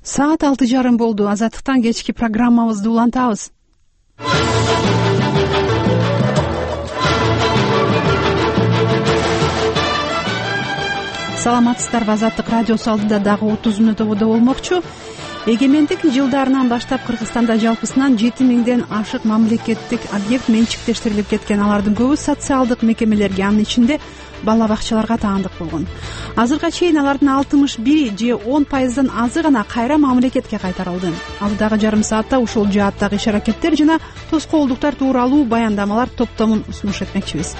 Саат 6:30 болду. Азаттыктан кечки программабызды улантабыз. Саламатсыздарбы? Азаттык радиосу алдыда дагы 30 мүнөт ободо болмокчу. Эгемендик жылдарынан баштап Кыргызстанда жалпысынан 7000ден ашык мамлекеттик объект менчиктештирилип кеткен. Алардын көбү социалдык мекемелерге, анын ичинде бала бакчаларга таандык болгон. Азыркыга чейин алардын 61 же 10% азы гана кайра мамлекетке кайтарылды. Алдыдагы жарым саатта ушул жааттагы иш-аракеттер жана тоскоолдуктар тууралуу баяндамалар топтомун сунуш этмекчибиз.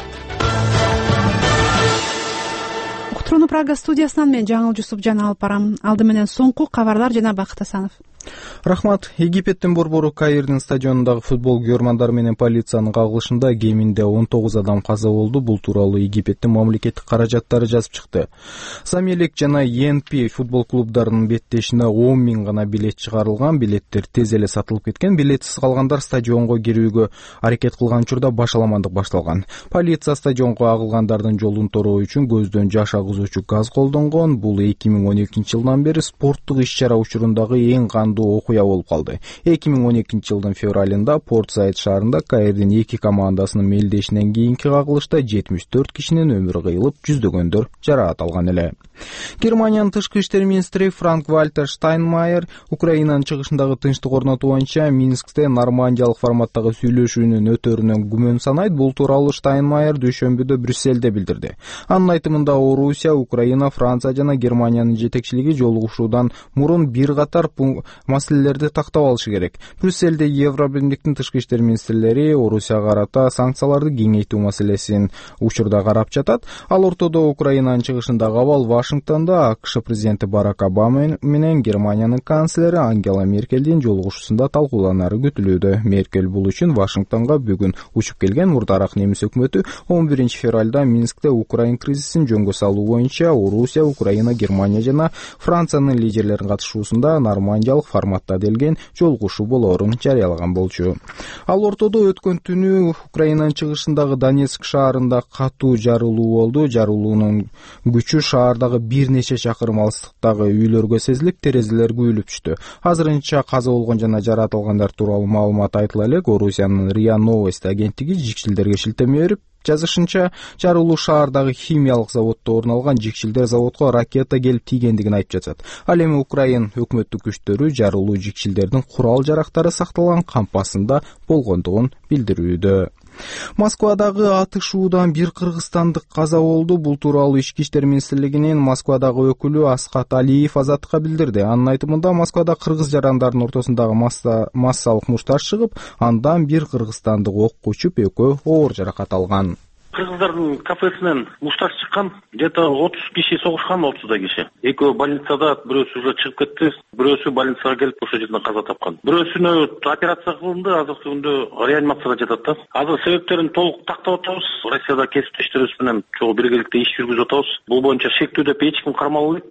Уктурууну Прага студиясынан мен Жаңыл Жусупжан алып барам. Алды менен соңку кабарлар жана Бакыт Асанов. Рахмат. Египеттин борбору Каирдин стадионундагы футбол көрмандары менен полициянын кагылышында кеминде 19 адам каза болду. Бул тууралуу Египеттин мамлекеттик каражаттары жазып чыкты. Самелек жана ЕНП футбол клубдарынын беттешине 10 000 гана билет чыгарылган. Билеттер тез эле сатылып кеткен. Билетсиз калгандар стадионго кирүүгө аракет кылган учурда башаламандык башталган. Полиция стадионго агылгандардын жолун тороо үчүн көздөн жаш агызуучу газ колдонгон. Бул 2012-жылдан бери спорттук иш-чара учурундагы эң кандуу окуя болуп калды. 2012-жылдын февралында Порт-Саид шаарында Каирдин 2 командасынын мелдешинен кийинки кагылышта 74 кишинин өмүрү кыйылып, жүздөгөндөр жараат алган эле. Германиянын тышкы иштер министри Франк-Вальтер Штайнмайер Украинанын чыгышындагы тынчтык орнотуу боюнча Минскте нормандиялык форматтагы сүйлөшүүнүн өтөрүнөн күмөн санайт. Бул тууралуу Штайнмайер дүйшөмбүдө Брюсселде билдирди. Анын айтымында Орусия, Украина, Франция жана Германиянын жетекчилиги жолугушуудан мурун бир катар маселелерди тактап алышы керек. Брюсселде Евробирликтин тышкы иштер министрлери Орусияга карата санкцияларды кеңейтүү маселесин учурда карап жатат. Ал ортодо Украинанын чыгышындагы абал Вашингтондо АКШ президенти Барак Обама менен Германиянын канцлери Ангела Меркельдин жолугушуусунда талкууланары күтүлүүдө. Меркель бул үчүн Вашингтонго бүгүн учуп келген. Мурдараак немис өкмөтү 11 февралда Минскте Украин кризисин жөнгө салуу боюнча Орусия, Украина, Германия жана Франциянын лидерлеринин катышуусунда нормандиялык форматта делген жолугушуу болоорун жарыялаган болчу. Ал ортодо өткөн түнү Украинанын чыгышындагы Донецк шаарында катуу жарылуу болду. Жарылуунун күчү шаардагы бир нече чакырым алыстыктагы үйлөргө сезилип, терезелер күйүлүп түштү. Азырынча каза болгон жана жараат алгандар тууралуу маалымат айтыла элек. Орусиянын РИА Новости агенттиги жикшилдерге шилтеме берип, жазышынча жарылуу шаардагы химиялык заводдо орун алган жикшилдер заводко ракета келип тийгендигин айтып жатат. Ал эми Украин өкмөттүк күчтөрү жарылуу жикшилдердин курал-жарактары сакталган кампасында болгондугун билдирүүдө. Москвадагы атышуудан бир кыргызстандык каза болду. Бул тууралуу Ички иштер министрлигинин Москвадагы өкүлү Аскат Алиев Азаттыкка билдирди. Анын айтымында Москвада кыргыз жарандардын ортосундагы массалык мушташ чыгып, андан бир кыргызстандык окко учуп, экөө оор жаракат алган. Кыргыздардын кафесинен мушташ чыккан, где-то 30 киши согушкан, 30 киши. Экөө больницада, бирөөсү уже чыгып кетти, бирөөсү больницага келип ошол жерден каза тапкан. Бирөөсүнө операция кылынды, азыркы күндө реанимацияда жатат да. Азыр себептерин толук тактап атабыз. Россияда кесиптештерибиз менен чогуу биргеликте иш жүргүзүп атабыз. Бул боюнча шектүү деп эч ким кармалбайт.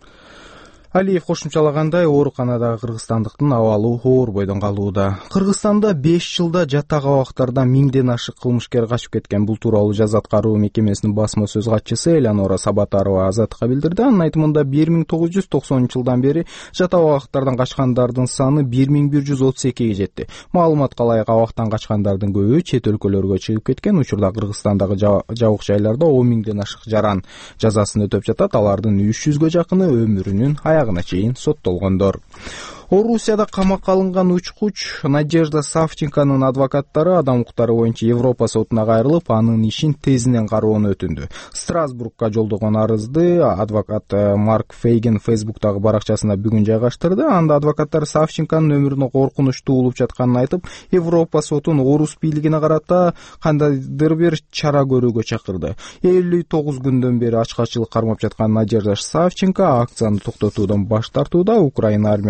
Алиев кошумчалагандай, ооруканадагы кыргызстандыктын абалы оор бойдон калууда. Кыргызстанда 5 жылда жатак абактардан 1000ден ашык кылмышкер качып кеткен. Бул тууралуу Жаза аткаруу мекемесинин басма сөз катчысы Элеонора Сабатарова Азаттыкка билдирди. Анын айтымында 1990-жылдан бери жатак абактардан качкандардын саны 1132-ге жетти. Маалыматка ылайык, абактан качкандардын көбү чет өлкөлөргө чыгып кеткен. Учурда Кыргызстандагы жабык жайларда 10 000ден ашык жаран жазасын өтөп жатат. Алардын 300ге жакыны өмүрүнүн аягына чейин соттолгондор. Орусияда камакка алынган учкуч Надежда Савченконун адвокаттары адам укуктары боюнча Европа сотуна кайрылып, анын ишин тезинен кароону өтүндү. Страсбургка жолдогон арызды адвокат Марк Фейген Фейсбуктагы баракчасына бүгүн жайгаштырды. Анда адвокаттар Савченконун өмүрүнө коркунуч туулуп жатканын айтып, Европа сотун орус бийлигине карата кандайдыр бир чара көрүүгө чакырды. 59 күндөн бери ачкачылык кармап жаткан Надежда Савченко акцияны токтотуудан баш тартууда. Украина армиясынын учкучу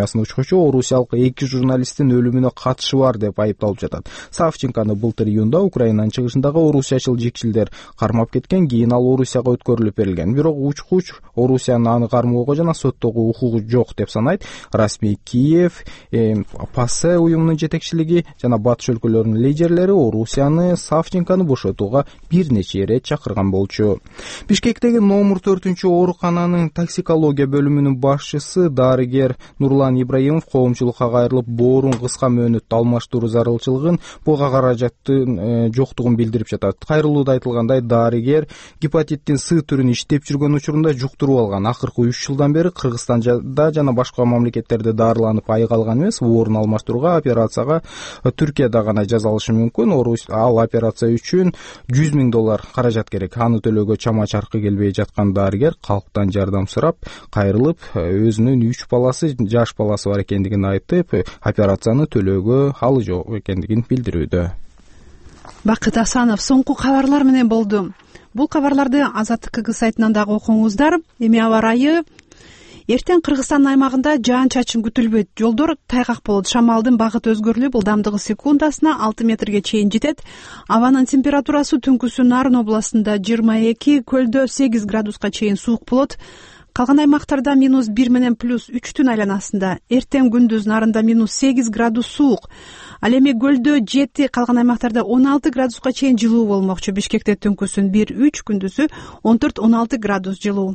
айтуучу орусиялык 2 журналисттин өлүмүнө катышы бар деп айыпталып жатат. Савченкону былтыр июнда Украинанын чыгышындагы орусиячыл жекчилдер кармап кеткен, кийин ал Орусияга өткөрүлүп берилген. Бирок учкуч Орусиянын аны кармоого жана соттоого укугу жок деп санайт. Расмий Киев, ПАСЕ уюмунун жетекчилиги жана батыш өлкөлөрүнүн лидерлери Орусияны Савченкону бошотууга бир нече ирет чакырган болчу. Бишкектеги номер 4 оорукананын токсикология бөлүмүнүн башчысы дарыгер Нурлан Ибраимов коомчулукка кайрылып, боорун кыска мөөнөттө алмаштыруу зарылчылыгын, буга каражаттын жоктугун билдирип жатат. Кайрылууда айтылгандай, дарыгер гепатиттин С түрүн иштеп жүргөн учурунда жуктуруп алган. Акыркы 3 жылдан бери Кыргызстанда жана башка мамлекеттерде дарыланып айыга алган эмес. Боорун алмаштырууга операцияга Түркияда гана жазалышы мүмкүн. Ал операция үчүн $100,000 каражат керек. Аны төлөөгө чама чаркы келбей жаткан дарыгер калктан жардам сурап, кайрылып, өзүнүн 3 баласы, жаш баласы бар экендигин айтып, операцияны төлөөгө алы жок экендигин билдирүүдө. Бакыт Асанов соңку кабарлар менен болду. Бул кабарларды Азаттык сайтынан дагы окуңуздар. Эми аба ырайы эртең Кыргызстан аймагында жаан-чачын күтүлбөйт. Жолдор тайгак болот. Шамалдын багыты өзгөрүлүп, ылдамдыгы секундасына 6 метрге чейин жетет. Абанын температурасы түнкүсү Нарын областында 22, көлдө 8 градуска чейин суук болот. Калган аймактарда -1 менен +3 айланасында. Эртең күндүз Нарында -8 градус суук. Ал эми көлдө 7, калган аймактарда 16 градуска чейин жылуу болмокчу. Бишкекте түнкүсүн 1-3, күндүзү 14-16 градус жылуу.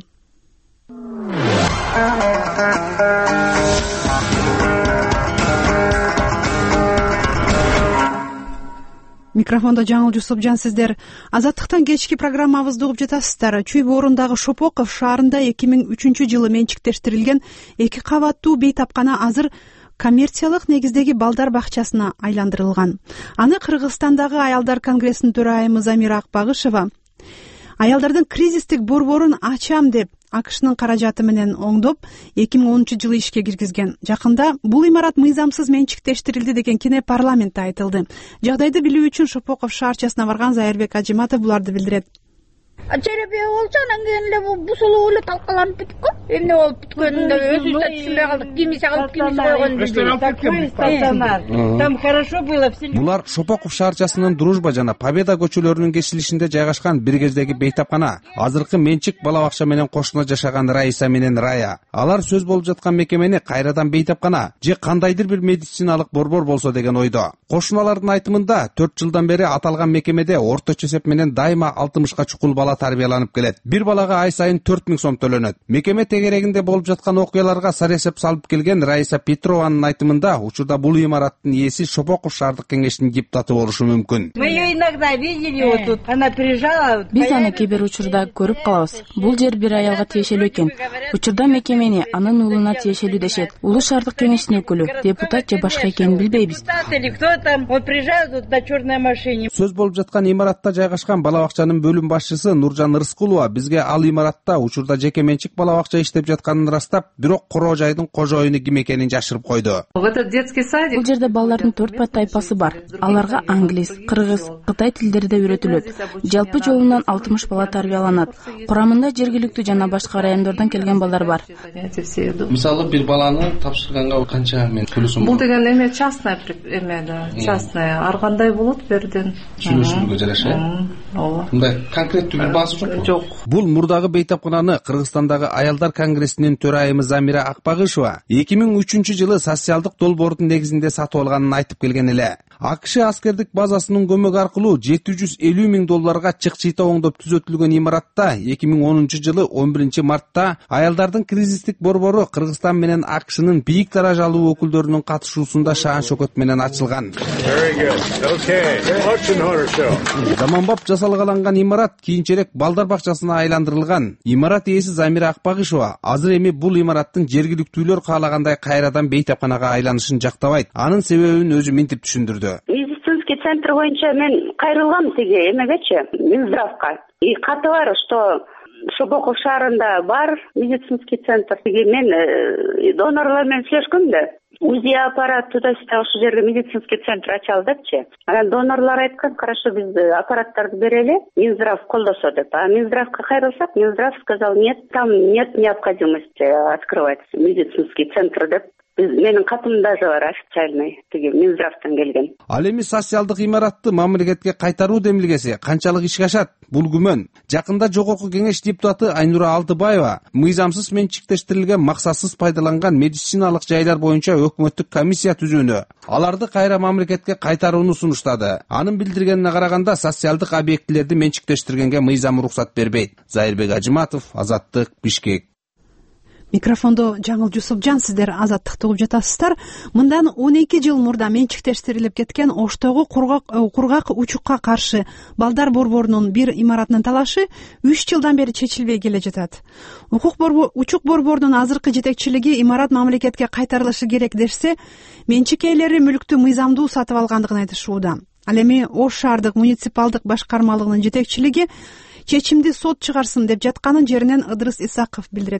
Микрофондо Жаңыл Жусупжан сиздер Азаттыктан кечки программабызды угуп жатасыздар. Чүй боорундагы Шопоков шаарында 2003-жылы менчиктештирилген 2 кабаттуу бейтапкана азыр коммерциялык негиздеги балдар бакчасына айландырылган. Аны Кыргызстандагы аялдар конгрессинин төрайымы Замира Акбагышева аялдардын кризистик борборун ачам деп АКШнын каражаты менен оңдоп 2010-жылы ишке киргизген. Жакында бул имарат мыйзамсыз менчиктештирилди деген кине парламентте айтылды. Жагдайды билүү үчүн Шопоков шаарчасына барган Зайырбек Ажиматов буларды билдирет. Жеребе болчу, анан кийин эле бусулуп эле талкаланып бүтүп калды. Эмне болуп бүткөнүн да өзүбүз да түшүнбөй калдык. Кимисе калып, кимисе койгон. Там хорошо было все. Булар Шопоков шаарчасынын Дружба жана Победа көчөлөрүнүн кесилишинде жайгашкан бир кездеги бейтапкана. Азыркы менчик бала бакча менен кошуна жашаган Раиса менен Рая. Алар сөз болуп жаткан мекемени кайрадан бейтапкана же кандайдыр бир медициналык борбор болсо деген ойдо. Кошуналардын айтымында 4 жылдан бери аталган мекемеде орточо эсеп менен дайыма 60 чукул бала тарбияланып келет. Бир балага ай сайын 4,000 сом төлөнөт. Мекеме тегерегинде болуп жаткан окуяларга саресеп салып келген Раиса Петрованын айтымында, учурда бул имараттын ээси Шопоков шаардык кеңешинин депутаты болушу мүмкүн. Мы ее иногда видели вот тут. Она приезжала. Биз аны кээ бир учурда көрүп калабыз. Бул жер бир аялга тиешелүү экен. Учурда мекемени анын уулуна тиешелүү дешет. Улуу шаардык кеңешинин өкүлү, депутат же башка экенин билбейбиз. Или кто там? Вот приезжают тут на черной машине. Сөз болуп жаткан имаратта жайгашкан бала бакчанын бөлүм башчысы Нуржан Рыскулова бизге ал имаратта учурда жеке менчик бала бакча иштеп жатканын ырастап, бирок короо жайдын кожоюну ким экенин жашырып койду. Бул жерде балдардын 4 тайпасы бар. Аларга англис, кыргыз, кытай тилдери да үйрөтүлөт. Жалпы жолунан 60 бала тарбияланат. Курамында жергиликтүү жана башка райондордон келген балдар бар. Мисалы бир баланы тапшырганга канча мен төлөсөм? Бул деген эме частная эме да, частная. Ар кандай болот берден? Сүйлөшүүгө жараша. Ооба. Мындай конкреттүү бир база жокпу? Жок. Бул мурдагы бейтапкананы Кыргызстандагы аялдар конгрессинин төрайымы Замира Акбагышева 2003-жылы социалдык долбоордун негизинде сатып алганын айтып келген эле. АКШ аскердик базасынын көмөгү аркылуу $750,000 чык-чыйта оңдоп түзөтүлгөн имаратта 2010-жылы 11-мартта аялдардын кризистик борбору Кыргызстан менен АКШнын бийик даражалуу өкүлдөрүнүн катышуусунда шаан шөкөт менен ачылган. Заманбап жасалгаланган имарат кийинчерээк балдар бакчасына айландырылган. Имарат ээси Замира Акбагышева азыр эми бул имараттын жергиликтүүлөр каалагандай кайрадан бейтапканага айланышын жактабайт. Анын себебин өзү минтип түшүндүрдү. Медицинский центр боюнча мен кайрылгам тиги эмегечи, Минздравка. И каты бар, что Шопоков шаарында бар медицинский центр. Мен донорлор менен сүйлөшкөм да. УЗИ аппарат туда-сюда ошол жерге медицинский центр ачалы депчи. Анан донорлор айткан, хорошо, биз аппараттарды берели, Минздрав колдосо деп. А Минздравка кайрылсак, Минздрав сказал, нет, там нет необходимости открывать медицинский центр деп Менин катым даже бар, официальный, тиги Минздравдан келген. Ал эми социалдык имаратты мамлекетке кайтаруу демилгеси канчалык ишке ашат? Бул күмөн. Жакында Жогорку Кеңеш депутаты Айнура Алтыбаева мыйзамсыз менчиктештирилген, максатсыз пайдаланган медициналык жайлар боюнча өкмөттүк комиссия түзүүнү, аларды кайра мамлекетке кайтарууну сунуштады. Анын билдиргенине караганда, социалдык объектилерди менчиктештиргенге мыйзам уруксат бербейт. Зайырбек Ажыматов, Азаттык, Бишкек. Микрофондо Жаңыл Жусупжан, сиздер Азаттыкты угуп жатасыздар. Мындан 12 жыл мурда менчиктештирилип кеткен Оштогу кургак учукка каршы балдар борборунун бир имаратынын талашы 3 жылдан бери чечилбей келе жатат. Учук борборунун азыркы жетекчилиги имарат мамлекетке кайтарылышы керек дешсе, менчик ээлери мүлктү мыйзамдуу сатып алгандыгын айтышууда. Ал эми Ош шаардык муниципалдык башкармалыгынын жетекчилиги чечимди сот чыгарсын деп жатканын жеринен Ыдырыс Исаков билдирет.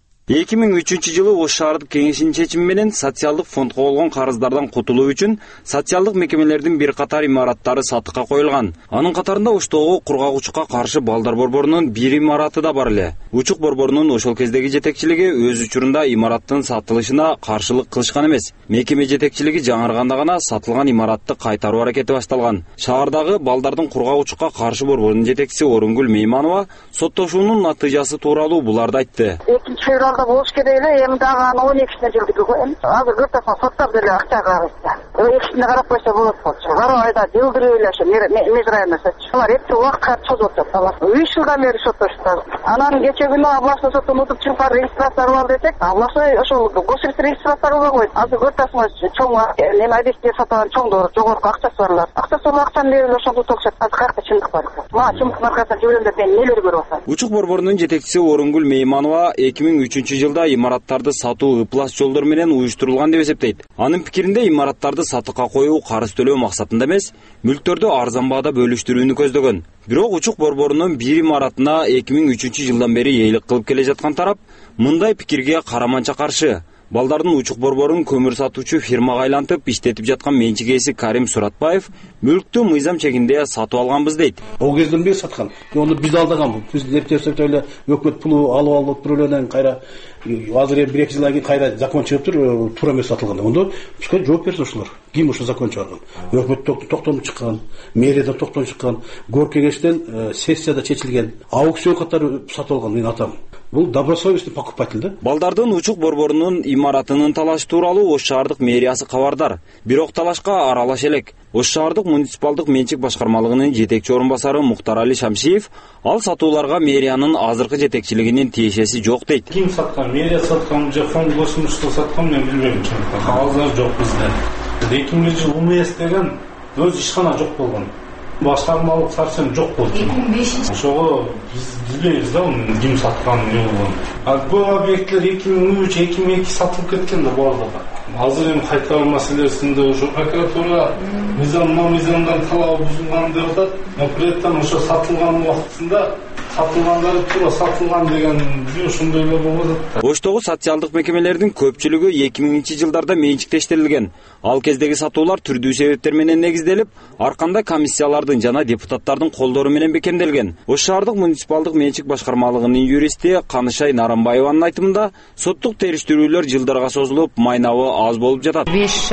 2003 Ош шаардык кеңешинин чечими менен социалдык фондко болгон карыздардан кутулуу үчүн социалдык мекемелердин бир катар имараттары сатыкка коюлган. Анын катарында Оштогу кургак учукка каршы балдар борборунун бир имараты да бар эле. Учук борборунун ошол кездеги жетекчилиги өз учурунда имараттын сатылышына каршылык кылышкан эмес. Мекеме жетекчилиги жаңырганда гана сатылган имаратты кайтаруу аракети башталган. Шаардагы балдардын кургак учукка каршы борборунун жетекчиси Орынгүл Мейманова соттошуунун натыйжасы тууралуу буларды айтты. Болуш керек эле, эми дагы аны 12-сине жылдык коем. Азыр кыртасына соттап деле акча кагышты. 2-сине карап койсо болот болчу. Бара айда жылдырып эле ошо межрайонно сотчу. Алар эпчи убакытка чозуп атат. Алар 3 жылдан бери соттоштур. Анан кече күнү областной соттон утуп чыгып барып регистрация кылам десек, областной ошол госрегистрация кылбай койду. Азыр кыртасына чоң эме адисте сатаган чоңдор жогорку акчасы барлар. Акчасы бар акчаны берип ошондо токшот. Азыр каякта чындык бар. Мага чындыктын аркасында жүрөм деп мен нелер көрүп атам. Учук борборунун жетекчиси Орынгүл Мейманова 2003 жылда имараттарды сатуу ыплас жолдор менен уюштурулган деп эсептейт. Анын пикиринде имараттарды сатыкка коюу карыз төлөө максатында эмес, мүлктөрдү арзан баада бөлүштүрүүнү көздөгөн. Бирок учук борборунун бир имаратына 2003 жылдан бери ээлик кылып келе жаткан тарап мындай пикирге караманча каршы. Балдардын учук борборун көмүр сатуучу фирмага айлантып иштетип жаткан менчик ээси Карим Суратбаев мүлктү мыйзам чегинде сатып алганбыз дейт. Ол кезден бери саткан. Оны биз алдаганбыз. Биз эптеп эле өкмөт пулу алып туруп кайра азыр 1-2 жылдан кийин кайра закон чыгыптыр, туура эмес сатылган. Ондо бизге жооп берсин ушулар. Ким ошо закон чыгарган? Өкмөт токтомун чыккан, мэриядан токтом чыккан, Гор кеңештен сессияда чечилген, аукцион катары сатып алган менин атам. Бул добросовестный покупатель да. Балдардын учук борборунун имаратынын талашы тууралуу Ош шаардык мэриясы кабардар. Бирок талашка аралаш элек. Ош шаардык муниципалдык менчик башкармалыгынын жетекчи орун басары Мухтар Али Шамшиев ал сатууларга мэриянын азыркы жетекчилигинин тиешеси жок дейт. Ким саткан? Мэрия саткан же фонд государства саткан, мен билбейм чындыкта. Кагаздар жок бизде. 2000 жыл УМС деген өз ишкана жок болгон. Башкармалык совсем жок болду. 2005 ошого биз билбейбиз да ким саткан, эмне болгон. А бул объекттер 2003-2002 сатылып кеткен да баардыгы. Азыр эми кайтаруу маселесинде ошо прокуратура мыйзамдан талабы бузулган деп атат. Но при этом ошо сатылган убактысында сатылгандары туура сатылган деген ошондой эле болот. Оштогу социалдык мекемелердин көпчүлүгү 2000 жылдарда менчиктештирилген. Ал кездеги сатуулар түрдүү себептер менен негизделип, арканда комиссиялардын жана депутаттардын колдору менен бекемделген. Ош шаардык муниципалдык менчик башкармалыгынын юристи Канышай Нарамбаеванын айтымында, соттук териштирүүлөр жылдарга созулуп, майнабы аз болуп жатат.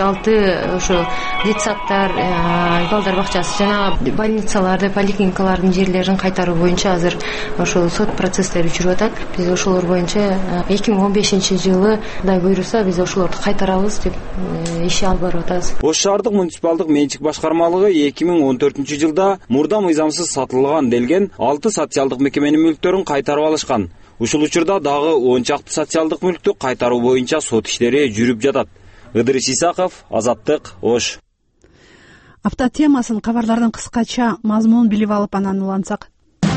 5-6 ошо детсадтар, балдар бакчасы жана больницаларды, поликлиникалардын жерлерин кайтаруу боюнча азыр ошол сот процесстери жүрүп атат. Биз ошолор боюнча 2015 жылы Кудай буйруса биз ошолорду кайтарабыз деп иш алып барып атабыз. Ош шаардык муниципалдык менчик башкармалыгы 2014 жылда мурда мыйзамсыз сатылган делген 6 социалдык мекеменин мүлктөрүн кайтарып алышкан. Ушул учурда дагы 10 чакты социалдык мүлктү кайтаруу боюнча сот иштери жүрүп жатат. Ыдырыс Исаков, Азаттык, Ош. Апта темасын кабарлардын кыскача мазмунун билип алып анан улантсак.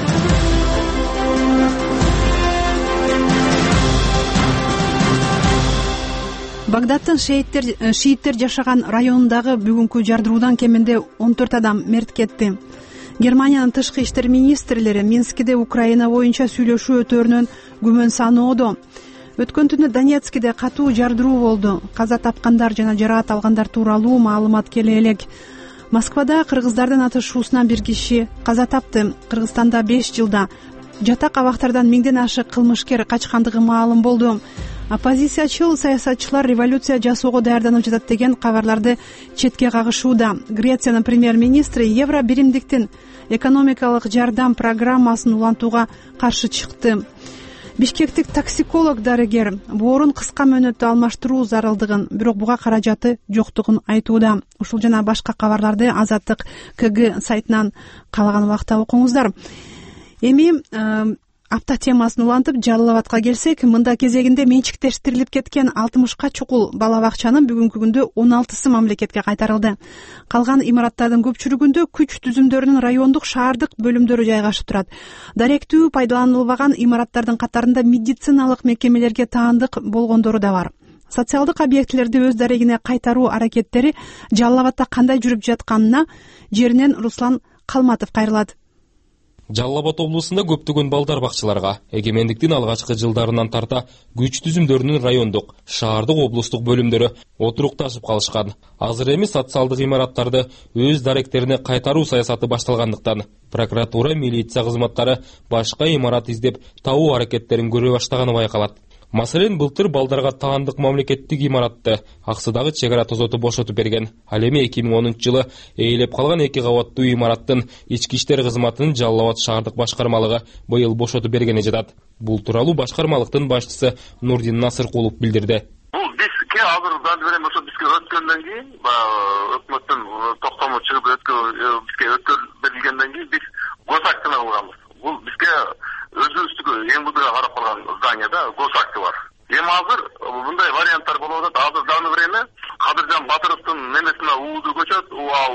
Багдадтын шииттер жашаган районундагы бүгүнкү жардыруудан кеминде 14 адам мерт кетти. Германиянын тышкы иштер министрлери Минскиде Украина боюнча сүйлөшүү өтөрүнөн күмөн саноодо. Өткөн түнү Донецкиде катуу жардыруу болду. Каза тапкандар жана жараат алгандар тууралуу маалымат келе элек. Москвада кыргыздардын атышуусунан бир киши каза тапты. Кыргызстанда 5 жылда жатак абактардан 1000ден ашык кылмышкер качкандыгы маалым болду. оппозициячыл саясатчылар революция жасоого даярданып жатат деген кабарларды четке кагышууда. Грециянын премьер-министри евро биримдиктин экономикалык жардам программасын улантууга каршы чыкты. Бишкектик токсиколог дарыгер боорун кыска мөөнөттө алмаштыруу зарылдыгын, бирок буга каражаты жоктугун айтууда. Ушул жана башка кабарларды Азаттык КГ сайтынан каалаган убакта окуңуздар. Эми апта темасын улантып Жалал Абадка келсек, мында кезегинде менчиктештирилип кеткен 60ка чукул бала бакчанын бүгүнкү күндө 16сы мамлекетке кайтарылды. Калган имараттардын көпчүлүгүндө күч түзүмдөрүнүн райондук шаардык бөлүмдөрү жайгашып турат. Даректүү пайдаланылбаган имараттардын катарында медициналык мекемелерге таандык болгондору да бар. Социалдык объектилерди өз дарегине кайтаруу аракеттери Жалал Абадта кандай жүрүп жатканына жеринен Руслан Калматов кайрылат. Жалал Абад облусунда көптөгөн балдар бакчаларга эгемендиктин алгачкы жылдарынан тарта күч түзүмдөрүнүн райондук, шаардык, облустук бөлүмдөрү отурукташып калышкан. Азыр эми социалдык имараттарды өз даректерине кайтаруу саясаты башталгандыктан прокуратура, милиция кызматтары башка имарат издеп табуу аракеттерин көрө баштаганы байкалат. Маселен, былтыр балдарга таандык мамлекеттик имаратты Аксыдагы чек ара тозоту бошотуп берген. Ал эми 2010-жылы ээлеп калган 2 кабаттуу имараттын ички иштер кызматынын Жалал Абад шаардык башкармалыгы быйыл бошотуп бергени жатат. Бул тууралуу башкармалыктын башчысы Нурдин Насыркулов билдирди. Бизге азыр дадыберем ошо бизге өткөндөн кийин, өкмөттүн токтому чыгып бизге берилгенден кийин биз госактын алганбыз. Бул бизге өзүбүздүкү МВДга карап калган зданияда госакты бар. Эми азыр мындай варианттар болуп атат. Азыр дагы время Кадыржан Батыровдун немесине УУД көчөт,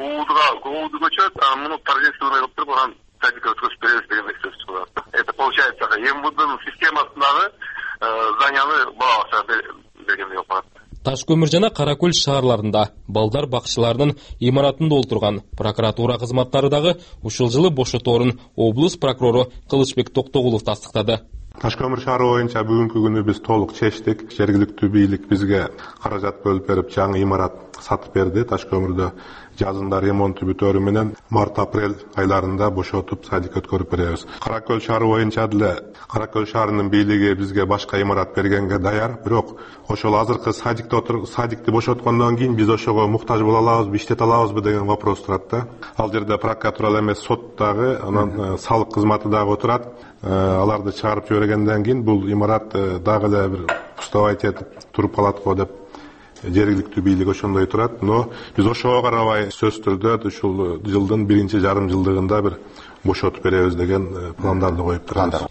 УУД көчөт, муну торжественный кылып туруп анан садикке өткөзүп беребиз деген сөз чыгып атат. Это получается МВДнын системасындагы зданияны бала бакча бергендей болуп калат. Таш көмүр жана Кара Көл шаарларында балдар бакчаларынын имаратында олтурган прокуратура кызматтары дагы ушул жылы бошоторун облус прокурору Кылычбек Токтогулов тастыктады. Таш көмүр шаары боюнча бүгүнкү күнү биз толук чечтик. Жергиликтүү бийлик бизге каражат бөлүп берип, жаңы имарат сатып берди. Таш көмүрдө жазында ремонту бүтөрү менен март-апрель айларында бошотуп садик өткөрүп беребиз. Кара Көл шаары боюнча деле Кара Көл шаарынын бийлиги бизге башка имарат бергенге даяр, бирок ошол азыркы садикти бошоткондон кийин биз ошого муктаж боло алабызбы, иштете алабызбы деген вопрос турат да. Ал жерде прокуратура эмес, сот дагы, анан салык кызматы дагы отурат. Аларды чыгарып жибергенден кийин бул имарат дагы эле бир пустовать этип туруп калат го деп жергиликтүү бийлик ошондой турат. Но биз ошого карабай сөзсүз түрдө ушул жылдын 1-жарым жылдыгында бир бошотуп беребиз деген пландарды коюп тургандар.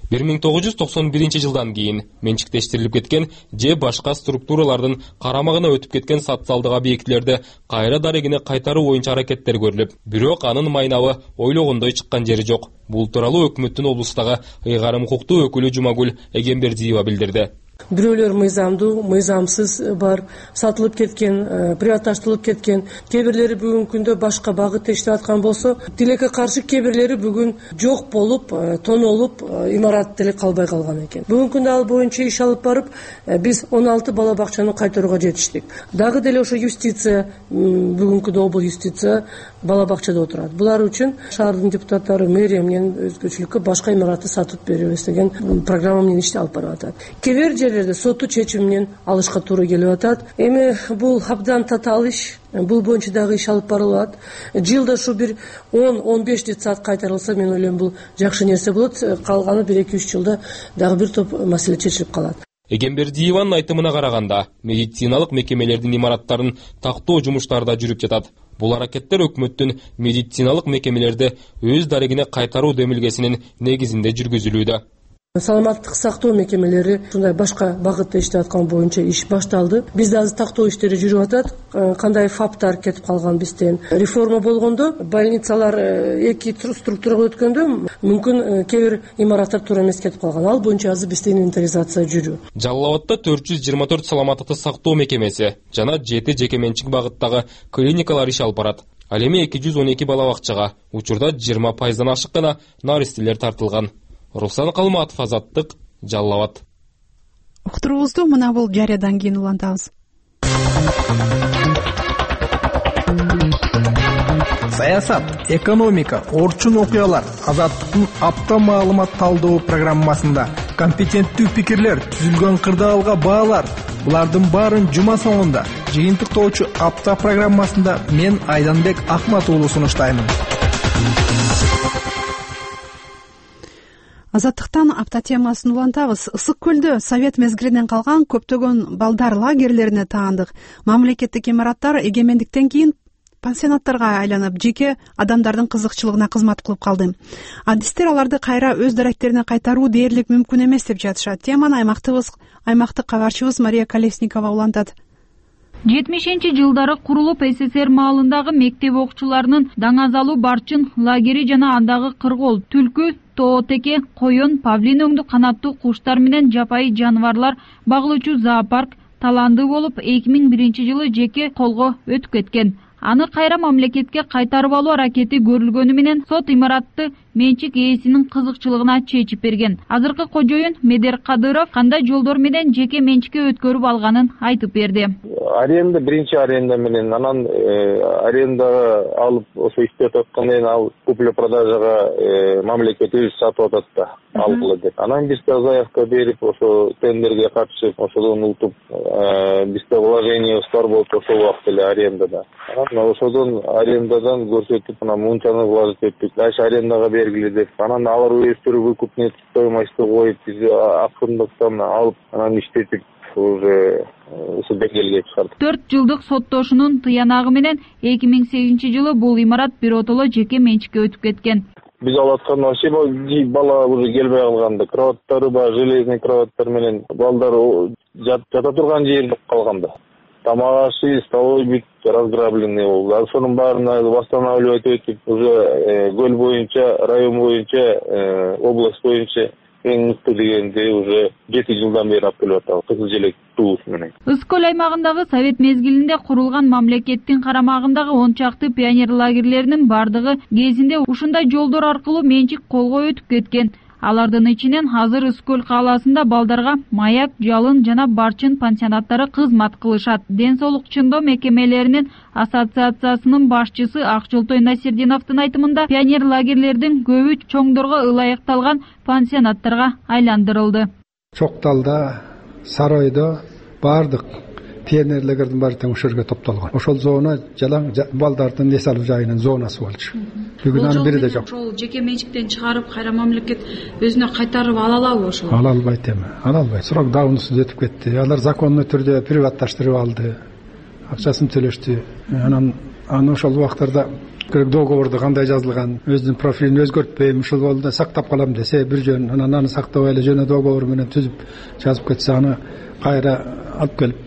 1991-жылдан кийин менчиктештирилип кеткен же башка структуралардын карамагына өтүп кеткен социалдык объектилерди кайра дарегине кайтаруу боюнча аракеттер көрүлүп, бирок анын майнабы ойлогондой чыккан жери жок. Бул тууралуу өкмөттүн облустагы ыйгарым укуктуу өкүлү Жумагүл Эгембердиева билдирди. Бирөөлөр мыйзамдуу, мыйзамсыз бар, сатылып кеткен, приватташтырылып кеткен, кээ бирлери бүгүнкү күндө башка багыт иштеп аткан болсо, тилекке каршы кээ бирлери бүгүн жок болуп, тонолуп, имарат деле калбай калган экен. Бүгүнкү күндө ал боюнча иш алып барып, биз 16 бала бакчаны кайтарууга жетиштик. Дагы деле ошо юстиция, бүгүнкү күндө обл юстиция бала бакчада отурат. Булар үчүн шаардын депутаттары мэрия менен өзгөчөлүккө башка имаратты сатып беребиз деген программа менен ишти алып барып атат. Кээ бир жерлерде соттуу чечим менен алышка туура келип атат. Эми бул абдан татаал иш, бул боюнча дагы иш алып барылат. Жылда ушу бир 10-15 детсад кайтарылса, мен ойлойм бул жакшы нерсе болот. Калганы 1-2-3 жылда дагы бир топ маселе чечилип калат. Эгембердиеванын айтымына караганда, медициналык мекемелердин имараттарын тактоо жумуштары да жүрүп жатат. Бул аракеттер өкмөттүн медициналык мекемелерди өз дарегине кайтаруу демилгесинин негизинде жүргүзүлүүдө. Саламаттык сактоо мекемелери ушундай башка багытта иштеп аткан боюнча иш башталды. Бизде азыр тактоо иштери жүрүп атат. Кандай фаптар кетип калган бизден. Реформа болгондо больницалар эки структурага өткөндө мүмкүн кээ бир имараттар туура эмес кетип калган. Ал боюнча азыр бизде инвентаризация жүрүү. Жалал Абадта 424 саламаттыкты сактоо мекемеси жана 7 жеке менчик багыттагы клиникалар иш алып барат. Ал эми 212 бала бакчага учурда 20%-дан ашык гана наристелер тартылган. Руслан Калматов, Азаттык, Жалал Абад. Уктуруубузду мына бул жарыядан кийин улантабыз. Саясат, экономика, орчун окуялар Азаттыктын апта маалымат талдоо программасында компетенттүү пикирлер, түзүлгөн кырдаалга баалар. Булардын баарын жума соңунда жыйынтыктоочу апта программасында мен Айданбек Ахмат уулу сунуштаймын. Азаттыктан апта темасын улантабыз. Ысык көлдө Совет мезгилинен калган көптөгөн балдар лагерлерине таандык. Мамлекеттик имараттар эгемендиктен кийин пансионаттарга айланып, жеке адамдардын кызыкчылыгына кызмат кылып калды. Адистер аларды кайра өз даректерине кайтаруу дээрлик мүмкүн эмес деп жатышат. Теманы аймактык кабарчыбыз Мария Колесникова улантат. 70-жылдары курулуп СССР маалындагы мектеп окуучуларынын Даңазалуу Барчын лагери жана андагы кыргол, түлкү, тоотеке, койон, павлин өңдү канаттуу куштар менен жапайы жаныбарлар багылуучу зоопарк таландуу болуп 2001-жылы жеке колго өтүп кеткен. Аны кайра мамлекетке кайтарып алуу аракети көрүлгөнү менен сот имаратты менчик ээсинин кызыкчылыгына чечип берген. Азыркы кожоюн Медер Кадыров кандай жолдор менен жеке менчикке өткөрүп алганын айтып берди. Аренда биринчи аренда менен, анан арендага алып ошо иштеп аткандан кийин ал купля-продажага мамлекет өзү сатып атат да, алгыла деп. Анан бизде заявка берип, ошо тендерге катышып, ошодон утуп, бизде вложение бар болуп ошол убакыт эле арендада. Ошодон арендадан көрсөтүп, анан мынчаны вложить эттик. Дальше арендага бергиле деп. Анан алар өздөрү выкупный стоимость коюп, биз акырындыктан алып, анан иштетип уже ушул деңгээлге чыгардык. 4 жылдык соттошунун тыянагы менен 2008-жылы бул имарат биротоло жеке менчикке өтүп кеткен. Биз алаткан вообще бала уже келбей калганда, кроваттары бар, железный кроваттар менен балдар жата турган жери жок калганда. Тамак ашы, столовый бүт разграбленный болду. Ошонун баарына восстанавливать этип, уже көл боюнча, район боюнча, область боюнча эң мыкты дегенде уже 7 жылдан бери алып келип атабыз. Кызыл желек туус менен. Ысык аймагындагы Совет мезгилинде курулган мамлекеттин карамагындагы 10 чакты пионер лагерлеринин бардыгы кезинде ушундай жолдор аркылуу менчик колго өтүп кеткен. Алардын ичинен азыр Ысык кааласында балдарга Маяк, Жалын жана Барчын пансионаттары кызмат кылышат. Ден соолук чындоо мекемелеринин ассоциациясынын башчысы Акжолтой Насирдиновдун айтымында пионер лагерлердин көбү чоңдорго ылайыкталган пансионаттарга айландырылды. Чокталда, Сарайда бардык пионерлердин баары тең ошол жерге топтолгон. Ошол зона жалаң балдардын эс алуу жайынын зонасы болчу. Бүгүн анын бири да жок. Ошол жеке менчиктен чыгарып, кайра мамлекет өзүнө кайтарып ала алабы ошол? Ала албайт эми. Ала албайт. Срок давностун өтүп кетти. Алар законный түрдө приватташтырып алды. Акчасын төлөштү. Анан ошол убактарда договорду кандай жазылган, өзүнүн профилин өзгөртпөйм, ушул жолдо сактап калам десе, бир жөн, анан аны сактабай эле жөнө договор менен түзүп жазып кетсе, аны кайра алып келип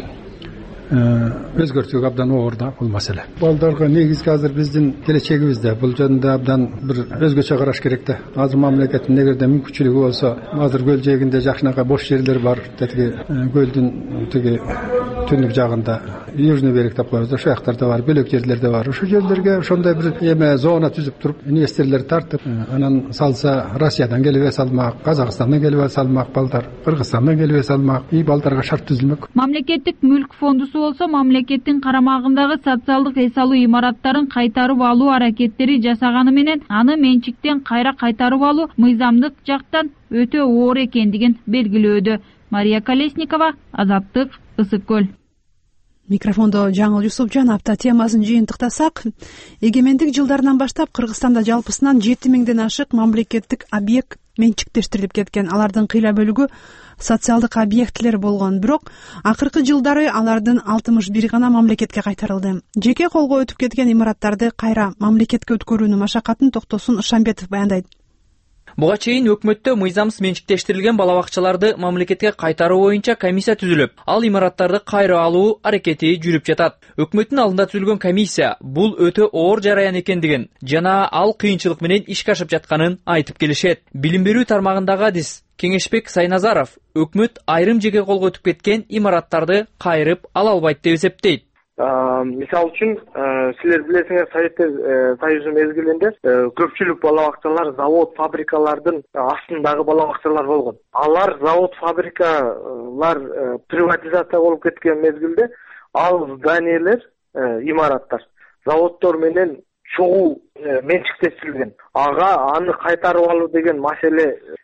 өзгөртүүгө абдан оор да бул маселе. Балдарга негизги азыр биздин келечегибизде бул жөнүндө абдан бир өзгөчө караш керек да. Азыр мамлекеттин эгерде мүмкүнчүлүгү болсо, азыр көл жээгинде жакшынакай бош жерлер бар. Тетиги көлдүн тиги түндүк жагында южный берег деп коебуз. Ошол жактарда бар, бөлөк жерлерде бар. Ошол жерлерге ошондой бир эме зона түзүп туруп, инвесторлор тартып, анан салса Россиядан келип салмак, Казакстандан келип салмак балдар, Кыргызстандан келип салмак, и балдарга шарт түзүлмөк. Мамлекеттик мүлк фондусу болсо мамлекеттин карамагындагы социалдык эс алуу имараттарын кайтарып алуу аракеттери жасаганы менен аны менчиктен кайра кайтарып алуу мыйзамдык жактан өтө оор экендигин белгилөөдө. Мария Колесникова, Азаттык, Ысык көл. Микрофондо Жаңыл Юсупжан. Апта темасын жыйынтыктасак, эгемендик жылдарынан баштап Кыргызстанда жалпысынан 7000ден ашык мамлекеттик объект менчиктештирилип кеткен. Алардын кыйла бөлүгү социалдык объектилер болгон, бирок акыркы жылдары алардын 61 гана мамлекетке кайтарылды. Жеке колго өтүп кеткен имараттарды кайра мамлекетке өткөрүүнүн машакатын Токтосун Шамбетов баяндайт. Буга чейин өкмөттө мыйзамсыз менчиктештирилген бала бакчаларды мамлекетке кайтаруу боюнча комиссия түзүлүп, ал имараттарды кайра алуу аракети жүрүп жатат. Өкмөттүн алдында түзүлгөн комиссия бул өтө оор жараян экендигин жана ал кыйынчылык менен ишке ашып жатканын айтып келишет. Билим берүү тармагындагы адис Кеңешбек Сайназаров өкмөт айрым жеке колго өтүп кеткен имараттарды кайрып ала албайт деп эсептейт. Мисалы үчүн, силер билесиңер, Советтер Союзу мезгилинде көпчүлүк бала бакчалар завод, фабрикалардын астындагы бала бакчалар болгон. Алар завод, фабрикалар приватизация болуп кеткен мезгилде ал зданиялер, имараттар заводдор менен чогуу менчиктештирилген. Аны кайтарып алуу деген маселе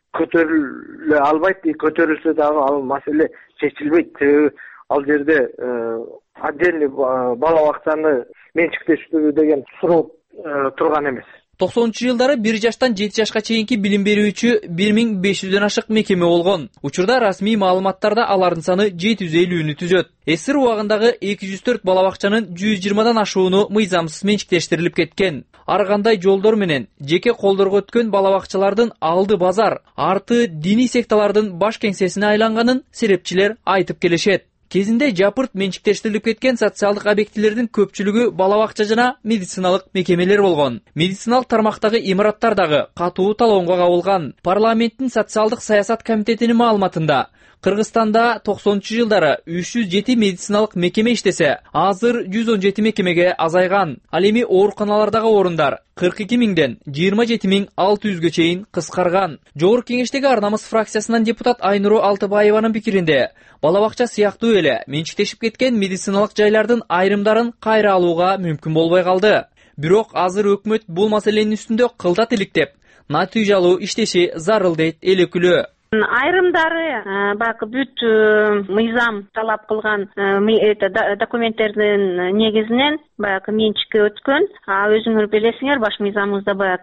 көтөрүлө албайт, көтөрүлсө дагы ал маселе чечилбейт. Себеби ал жерде отдельный бала бакчаны менчиктештирүү деген суроо турган эмес. 90-жылдары 1 жаштан 7 жашка чейинки билим берүүчү 1500дөн ашык мекеме болгон. Учурда расмий маалыматтарда алардын саны 750-нү түзөт. СССР убагындагы 204 бала бакчанын 120дан ашууну мыйзамсыз менчиктештирилип кеткен. Ар кандай жолдор менен жеке колдорго өткөн бала бакчалардын алды базар, арты диний секталардын баш кеңсесине айланганын серепчилер айтып келишет. Кезинде жапырт менчиктештирилип кеткен социалдык объектилердин көпчүлүгү бала бакча жана медициналык мекемелер болгон. Медициналык тармактагы имараттар дагы катуу талоонго кабылган. Парламенттин социалдык саясат комитетинин маалыматында Кыргызстанда 90-жылдары 307 медициналык мекеме иштесе, азыр 117 мекемеге азайган. Ал эми ооруканалардагы орундар 42.000ден 27.600гө чейин кыскарган. Жогорку кеңештеги Ар намыс фракциясынан депутат Айнуру Алтыбаеванын пикиринде, бала бакча сыяктуу эле менчиктешип кеткен медициналык жайлардын айрымдарын кайра алууга мүмкүн болбой калды. Бирок азыр өкмөт бул маселенин үстүндө кылдат иликтеп, натыйжалуу иштеши зарыл дейт эл өкүлү. Айрымдары бак бүт мыйзам талап кылган документтердин негизинен бак менчикке өткөн. Өзүңөр билесиңер, баш мыйзамыбызда бак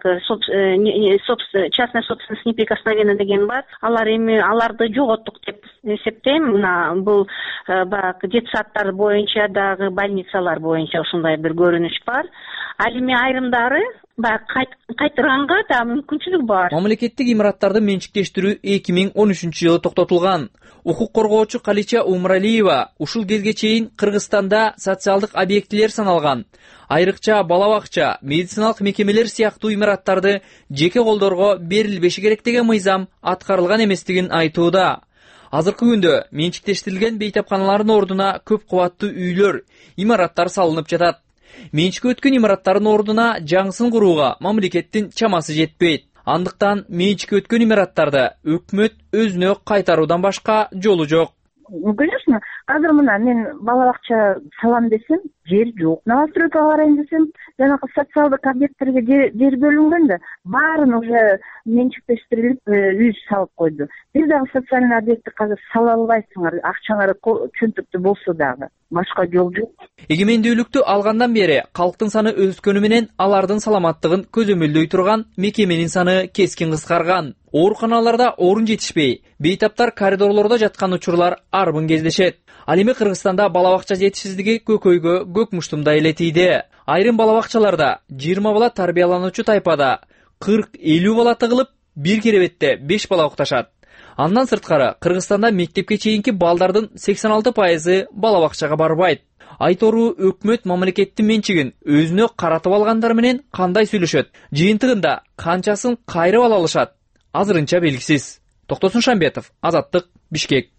частная собственность неприкосновенна деген бар. Аларды жоготтук деп эсептейм. Бул бак детсадтар боюнча дагы больницалар боюнча ушундай бир көрүнүш бар. Ал эми айрымдары кайтырганга да мүмкүнчүлүк бар. Мамлекеттик имараттарды менчиктештирүү 2013-жылы токтотулган. Укук коргоочу Калича Умралиева ушул кезге чейин Кыргызстанда социалдык объектилер саналган. Айрыкча бала бакча, медициналык мекемелер сыяктуу имараттарды жеке колдорго берилбеши керек деген мыйзам аткарылган эместигин айтууда. Азыркы күндө менчиктештирилген бейтапканалардын ордуна көп кубаттуу үйлөр, имараттар салынып жатат. Менчикке өткөн имараттардын ордуна жаңысын курууга мамлекеттин чамасы жетпейт. Андыктан менчикке өткөн имараттарды өкмөт өзүнө кайтаруудан башка жолу жок. Конечно, азыр мына мен бала бакча салам десем, жер жок. Новостройкага барайын десем, жанагы социалдык объекттерге жер бөлүнгөн да, баарын уже менчиктештирилип, үй салып койду. Бир дагы социальный объектти казыр сала албайсыңар, акчаңар чөнтүктүү болсо дагы. Башка жол жок. Эгемендүүлүктү алгандан бери калктын саны өскөнү менен алардын саламаттыгын көзөмөлдөй турган мекеменин саны кескин кыскарган. Ооруканаларда орун жетишпей, бейтаптар коридорлордо жаткан учурлар арбын кездешет. Ал эми Кыргызстанда бала бакча жетишсиздиги көкөйгө көк муштумдай эле тийди. Айрым бала бакчаларда 20 бала тарбиялануучу тайпада 40-50 бала тыгылып, бир керебетте 5 бала укташат. Андан сырткары Кыргызстанда мектепке чейинки балдардын 86% бала бакчага барбайт. Айтору өкмөт мамлекеттин менчигин өзүнө каратып алгандар менен кандай сүйлөшөт? Жыйынтыгында канчасын кайрып ала алышат? Азырынча белгисиз. Токтосун Шамбетов, Азаттык, Бишкек.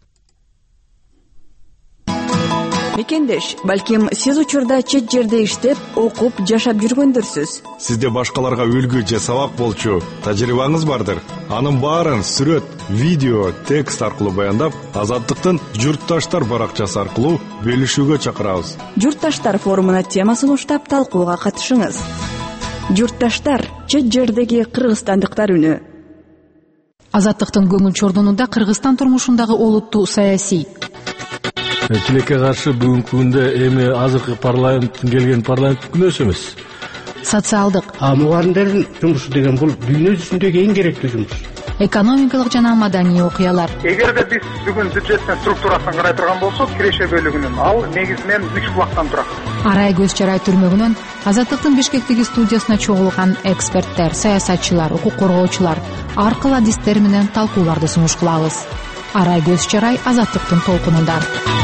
Мекендеш, балким сиз учурда чет жерде иштеп, окуп, жашап жүргөндүрсүз. Сизде башкаларга үлгү же сабак болчу тажрыйбаңыз бардыр. Анын баарын сүрөт, видео, текст аркылуу баяндап, Азаттыктын Журтташтар баракчасы аркылуу бөлүшүүгө чакырабыз. Журтташтар форумуна темасын уштап талкууга катышыңыз. Журтташтар, чет жердеги кыргызстандыктар үнү. Азаттыктын көңүл чордонунда Кыргызстан турмушундагы олуттуу саясий. Тилекке каршы бүгүнкү күндө эми азыркы парламенттин келген парламенттик күнөөсү эмес. Социалдык. Мугалимдердин жумушу деген бул дүйнө жүзүндөгү эң керектүү жумуш. Экономикалык жана маданий окуялар. Эгерде биз бүгүн бюджеттин структурасын карай турган болсок, киреше бөлүгүнүн ал негизинен 3 булактан турат. Арай көз чарай түрмөгүнөн Азаттыктын Бишкектеги студиясына чогулган эксперттер, саясатчылар, укук коргоочулар ар кыл адистер менен талкууларды сунуш кылабыз. Арай көз чарай Азаттыктын толкунунда.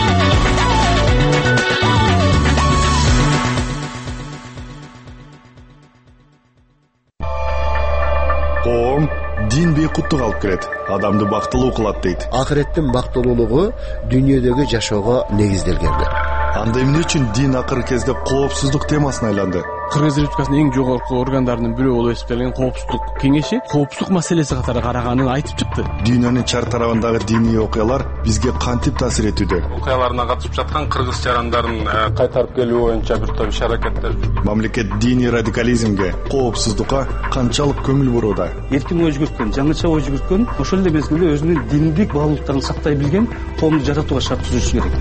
Коом дин бейкуттук алып келет, адамды бактылуу кылат дейт. Акыреттин бактылуулугу дүйнөдөгү жашоого негизделген. Анда эмне үчүн дин акыркы кезде коопсуздук темасына айланды? Кыргыз Республикасынын эң жогорку органдарынын бирөө болуп эсептелген Коопсуздук кеңеши коопсуздук маселеси катары караганын айтып чыкты. Дүйнөнүн чар тарабындагы диний окуялар бизге кантип таасир этүүдө? Окуяларына катышып жаткан кыргыз жарандарын кайтарып келүү боюнча бир топ иш-аракеттер. Мамлекет диний радикализмге, коопсуздукка канчалык көңүл бурууда? Эркин ой жүгүрткөн, жаңыча ой жүгүрткөн, ошол эле мезгилде өзүнүн диндик баалуулуктарын сактай билген коомду жаратууга шарт түзүш керек.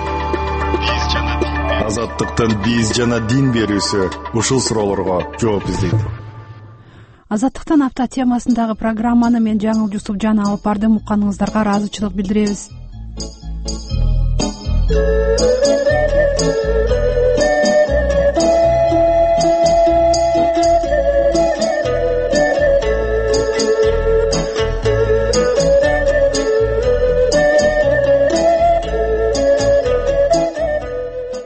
Азаттыктын биз жана дин берүүсү ушул суроолорго жооп издейт. Азаттыктан апта темасындагы программаны мен Жаңыл Жусупжан алып бардым. Укканыңыздарга ыраазычылык билдиребиз.